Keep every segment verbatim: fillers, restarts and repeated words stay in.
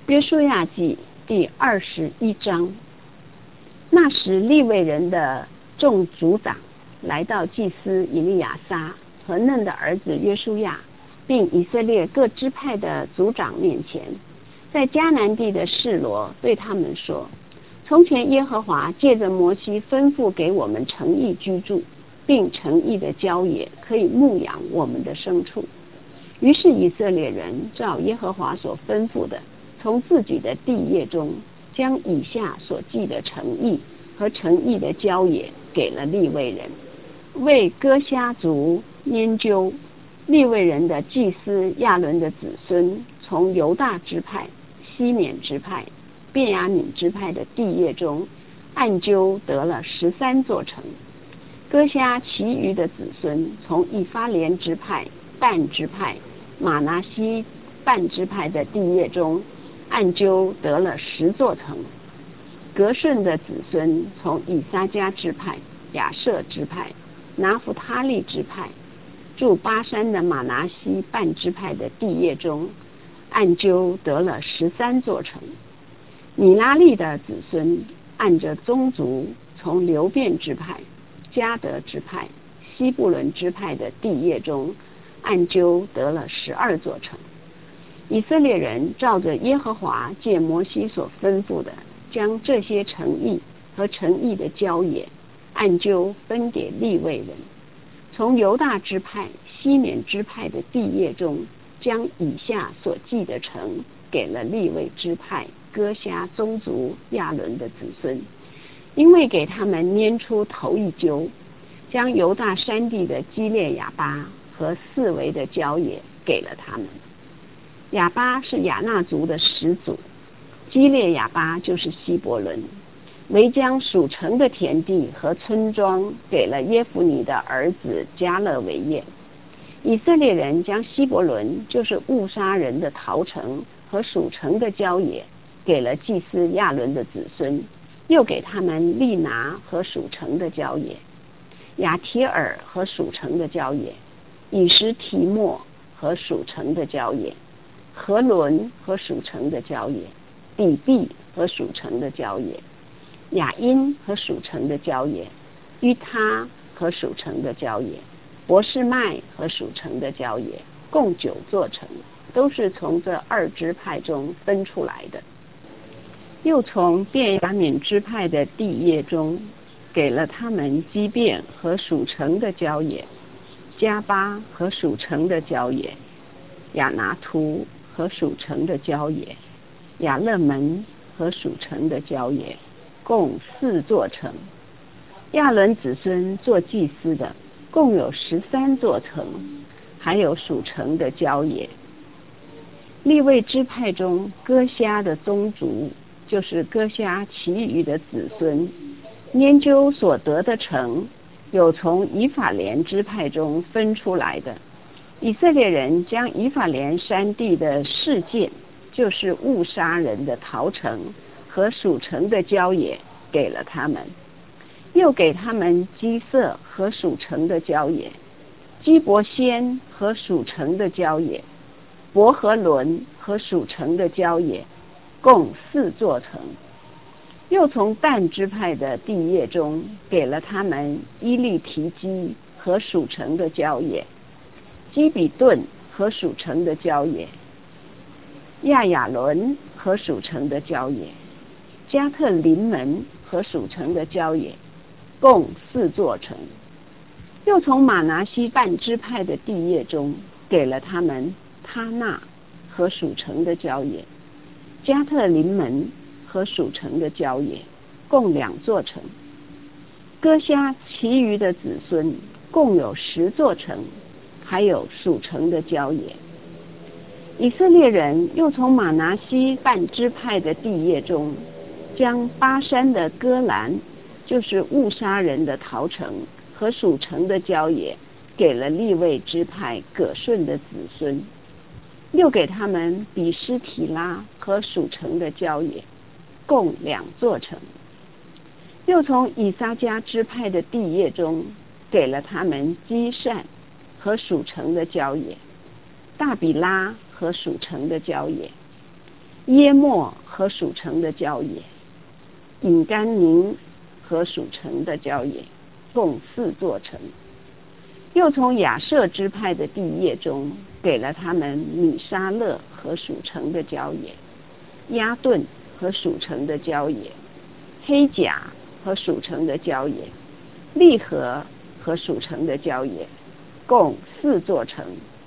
约书亚记第二十一章。那时利未人的众族长来到祭司以利亚撒和嫩的儿子约书亚，并以色列各支派的族长面前，在迦南地的示罗对他们说：从前耶和华借着摩西吩咐给我们城邑居住，并城邑的郊野可以牧养我们的牲畜。于是以色列人照耶和华所吩咐的，从自己的地业中将以下所记的城邑和城邑的郊野给了利未人，为哥辖族拈阄。利未人的祭司亚伦的子孙从犹大支派、西缅支派、便雅悯支派的地业中按阄得了十三座城。哥辖其余的子孙从以法莲支派、但支派、玛拿西半支派的地业中按阄得了十座城。革顺的子孙从以撒迦支派、亚设支派、拿弗他利支派，住巴山的玛拿西半支派的地业中按阄得了十三座城。米拉利的子孙按着宗族从流便支派、迦得支派、西布伦支派的地业中按阄得了十二座城。以色列人照着耶和华借摩西所吩咐的，将这些城邑和城邑的郊野按阄分给利未人。从犹大支派、西缅支派的地业中，将以下所记的城给了利未支派哥辖宗族亚伦的子孙，因为给他们拈出头一阄，将犹大山地的基列雅巴和四围的郊野给了他们。雅巴是亚衲族的始祖，基列雅巴就是希伯伦，为将属城的田地和村庄给了耶孚尼的儿子迦勒为业。以色列人将希伯伦，就是误杀人的逃城和属城的郊野给了祭司亚伦的子孙，又给他们利拿和属城的郊野，亚提尔和属城的郊野，以实提莫和属城的郊野，何伦和属城的郊野，底壁和属城的郊野，雅因和属城的郊野，于他和属城的郊野，伯示麦和属城的郊野，共九座城，都是从这二支派中分出来的。又从便雅悯支派的地业中给了他们基遍和属城的郊野，加巴和属城的郊野，亚拿图和属城的郊野，亚勒门和属城的郊野，共四座城。亚伦子孙做祭司的共有十三座城，还有属城的郊野。利未支派中哥辖的宗族，就是哥辖其余的子孙拈阄所得的城，有从以法莲支派中分出来的。以色列人将以法莲山地的示剑，就是误杀人的逃城和属城的郊野给了他们，又给他们基色和属城的郊野，基伯先和属城的郊野，伯和伦和属城的郊野，共四座城。又从但支派的地业中给了他们伊利提基和属城的郊野，基比顿和属城的郊野，亚亚伦和属城的郊野，加特林门和属城的郊野，共四座城。又从玛拿西半支派的地业中给了他们他纳和属城的郊野，加特林门和属城的郊野，共两座城。哥辖其余的子孙共有十座城，还有属城的郊野。以色列人又从玛拿西半支派的地业中，将巴山的戈兰，就是误杀人的逃城和属城的郊野，给了利未支派葛顺的子孙，又给他们比施提拉和属城的郊野，共两座城。又从以撒迦支派的地业中给了他们基善和属城的郊野，大比拉和属城的郊野， 耶莫和属城的郊野，隐甘宁和属城的郊野，共四座城。又从亚设支派的地业中给了他们米沙勒和属城的郊野，亚顿和属城的郊野，黑甲和属城的郊野，利和和属城的郊野，共四座城。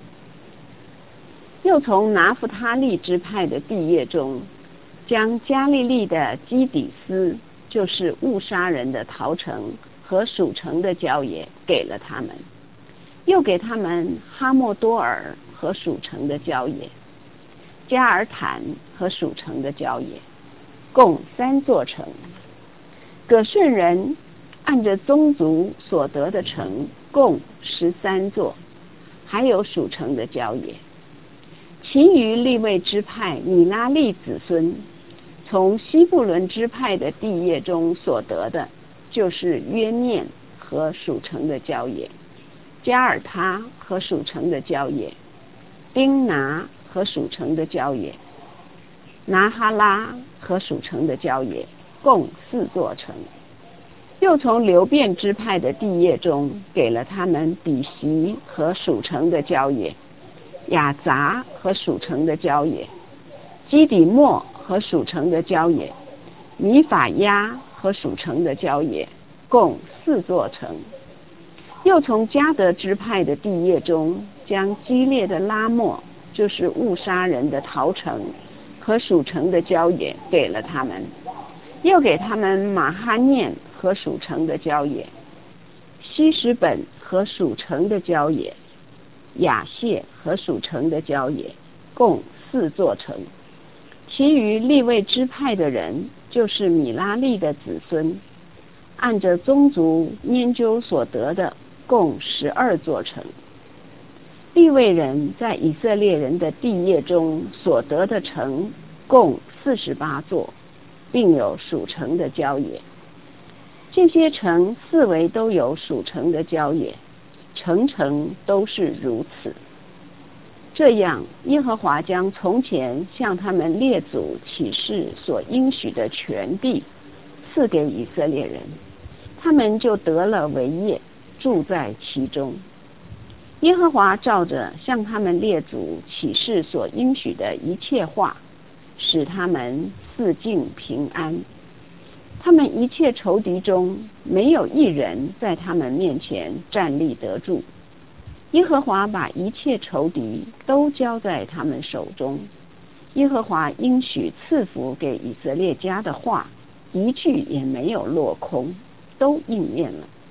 又从拿弗他利支派的地业中将加利利的基底斯，就是误杀人的陶城和属城的郊野给了他们，又给他们哈莫多尔和属城的郊野，加尔坦和属城的郊野，共三座城。葛顺人按着宗族所得的城共十三座，还有属城的郊野。其余利未支派米拉利子孙从西布伦支派的地业中所得的，就是约念和属城的郊野，加尔他和属城的郊野，丁拿和属城的郊野，拿哈拉和属城的郊野，共四座城。又从流便支派的地业中给了他们比席和属城的郊野，雅杂和属城的郊野，基底莫和属城的郊野，米法亚和属城的郊野，共四座城。又从迦得支派的地业中将基列的拉末，就是误杀人的陶城和属城的郊野给了他们，又给他们马哈念和属城的郊野，希实本和属城的郊野，雅谢和属城的郊野，共四座城。其余利未支派的人，就是米拉利的子孙，按着宗族研究所得的，共十二座城。利未人在以色列人的地业中所得的城共四十八座，并有属城的郊野。这些城四围都有属城的郊野，城城都是如此。这样，耶和华将从前向他们列祖起誓所应许的全地赐给以色列人，他们就得了为业，住在其中。耶和华照着向他们列祖起誓所应许的一切话，使他们四境平安。他们一切仇敌中没有一人在他们面前站立得住。耶和华把一切仇敌都交在他们手中。耶和华应许赐福给以色列家的话，一句也没有落空，都应验了。